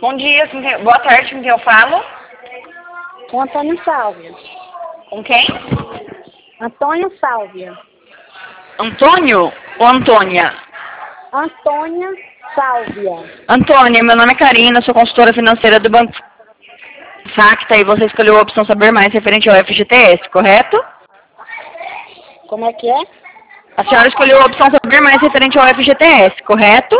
Bom dia, boa tarde, com quem eu falo? Com Antônio Sálvia. Com quem? Antônio Sálvia. Antônio ou Antônia? Antônia Sálvia. Antônia, meu nome é Karina, sou consultora financeira do Banco Facta e você escolheu a opção Saber Mais referente ao FGTS, correto? Como é que é? A senhora escolheu a opção Saber Mais referente ao FGTS, correto?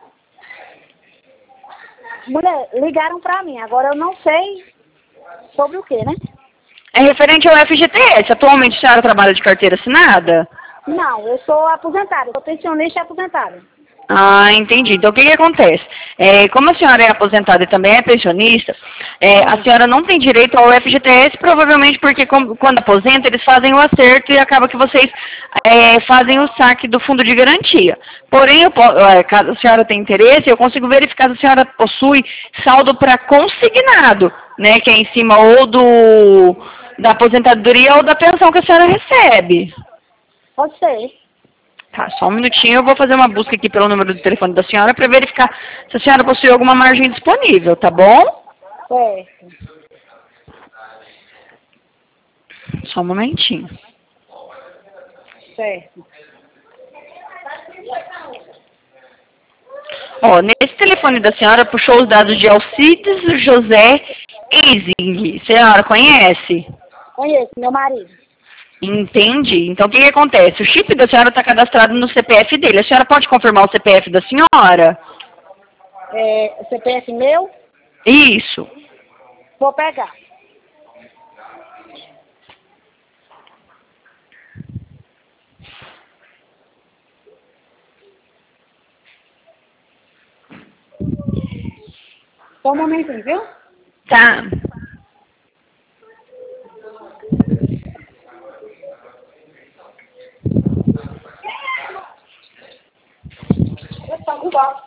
Mulher, ligaram pra mim, agora eu não sei sobre o que, né? É referente ao FGTS. Atualmente a senhora trabalha de carteira assinada? Não, eu sou aposentada, eu sou pensionista e aposentada. Ah, entendi. Então, o que acontece? Como a senhora é aposentada e também é pensionista, a senhora não tem direito ao FGTS, provavelmente porque quando aposenta, eles fazem o acerto e acaba que vocês fazem o saque do fundo de garantia. Porém, caso a senhora tenha interesse, eu consigo verificar se a senhora possui saldo para consignado, né, que é em cima ou da aposentadoria ou da pensão que a senhora recebe. Pode ser. Tá, só um minutinho, eu vou fazer uma busca aqui pelo número do telefone da senhora para verificar se a senhora possui alguma margem disponível, tá bom? Certo. Só um momentinho. Certo. Ó, nesse telefone da senhora puxou os dados de Alcides José Eising. A senhora conhece? Conheço, meu marido. Entendi. Então, o que acontece? O chip da senhora está cadastrado no CPF dele. A senhora pode confirmar o CPF da senhora? O CPF meu? Isso. Vou pegar. Só um momentinho, viu? Tá. Eu pago o balde.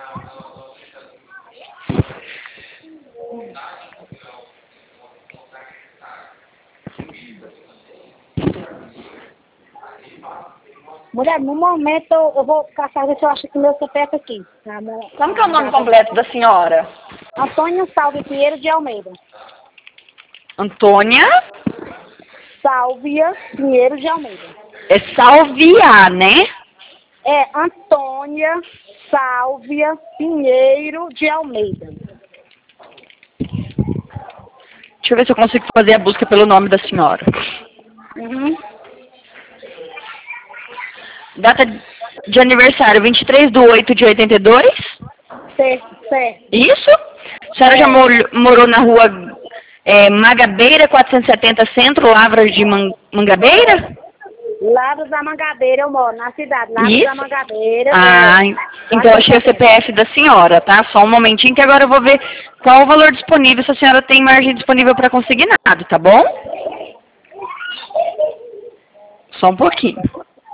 Mulher, no momento eu vou caçar ver se eu acho que meu CPF aqui. Como que é o nome completo da senhora? Antônio Sálvia Pinheiro de Almeida. Antônia? Sálvia Pinheiro de Almeida. É Salvia, né? É Antônia Sálvia Pinheiro de Almeida. Deixa eu ver se eu consigo fazer a busca pelo nome da senhora. Uhum. Data de aniversário, 23/8 de 82? Certo. Isso? A senhora já morou na rua Magabeira, 470 Centro, Lavras de Mangabeira? Lavras da Mangabeira eu moro, na cidade. Lavras Isso? da Mangabeira. Então achei o CPF da senhora, tá? Só um momentinho que agora eu vou ver qual o valor disponível, se a senhora tem margem disponível para consignado, tá bom? Só um pouquinho.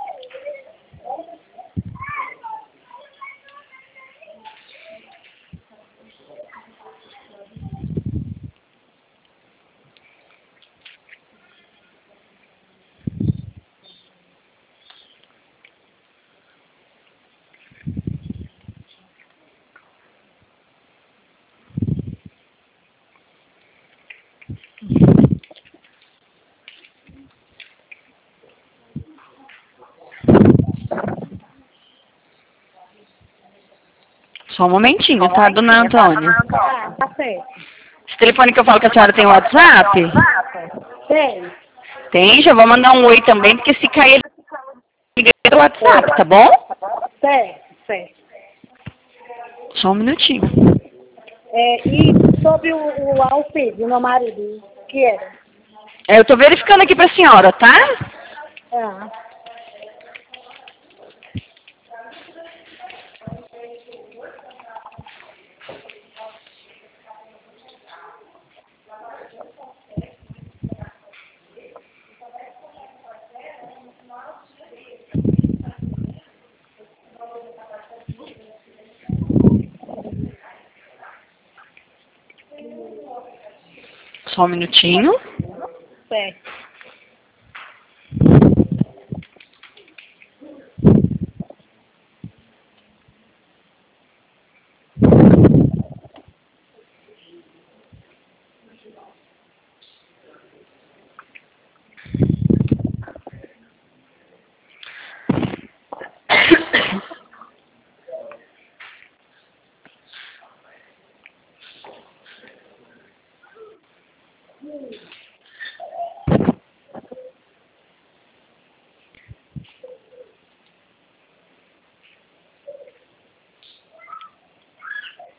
Só um momentinho, tá, dona Antônia? Tá certo. Esse telefone que eu falo que a senhora tem WhatsApp? Tem. Tem, já vou mandar um oi também, porque se cair, liga pelo WhatsApp, tá bom? Certo. Só um minutinho. E sobre o Alfredo, do meu marido, que era? Eu tô verificando aqui pra senhora, tá? Ah. Só um minutinho. Certo.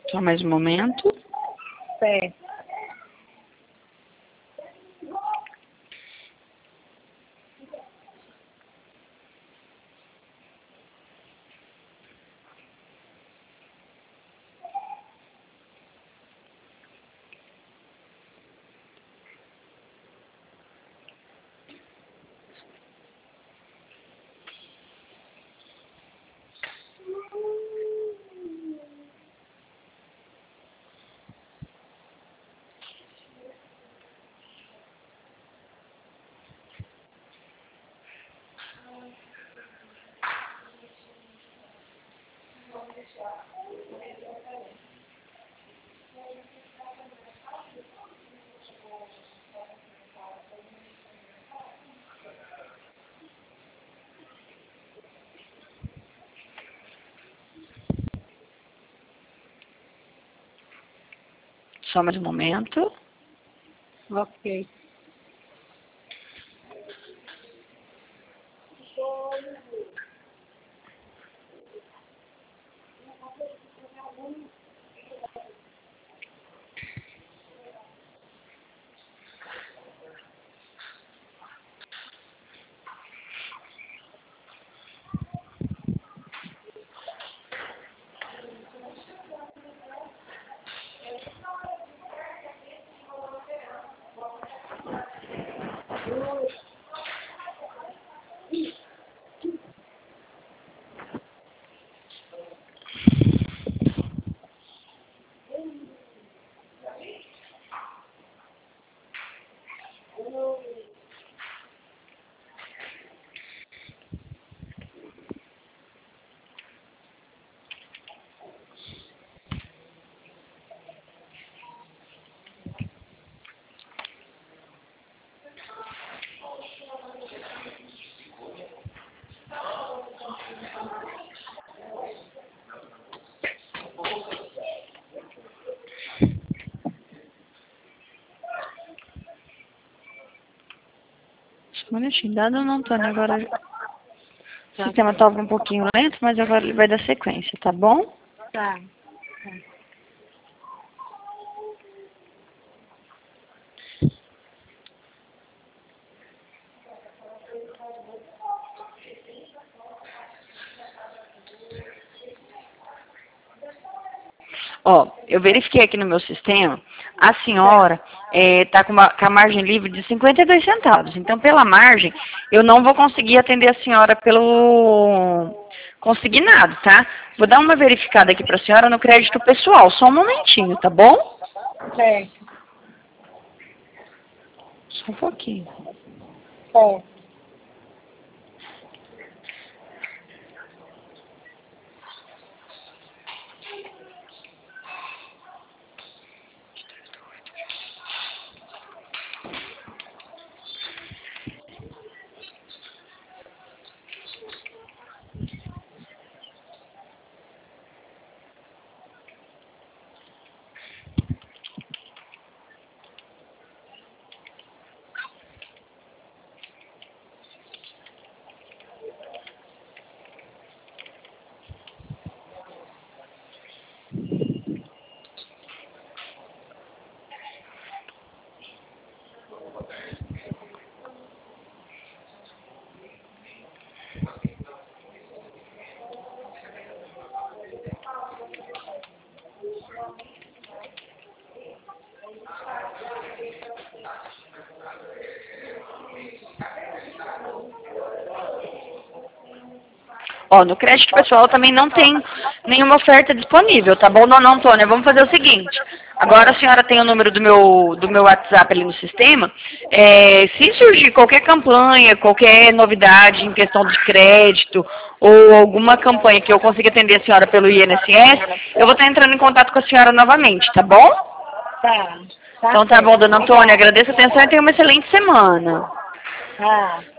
Só mais um momento. Certo. Só mais um momento. Ok. Só um minutinho. Dá, dona Antônia, agora... O sistema estava um pouquinho lento, mas agora ele vai dar sequência, tá bom? Tá. Ó, eu verifiquei aqui no meu sistema, a senhora está com a margem livre de 52 centavos. Então, pela margem, eu não vou conseguir atender a senhora pelo consignado, tá? Vou dar uma verificada aqui para a senhora no crédito pessoal. Só um momentinho, tá bom? Certo. Só um pouquinho. Certo. Ó, no crédito pessoal também não tem nenhuma oferta disponível, tá bom, dona Antônia? Vamos fazer o seguinte. Agora a senhora tem o número do meu WhatsApp ali no sistema. Se surgir qualquer campanha, qualquer novidade em questão de crédito ou alguma campanha que eu consiga atender a senhora pelo INSS, eu vou estar entrando em contato com a senhora novamente, tá bom? Tá. Então tá bom, dona Antônia. Agradeço a atenção e tenha uma excelente semana. Tá.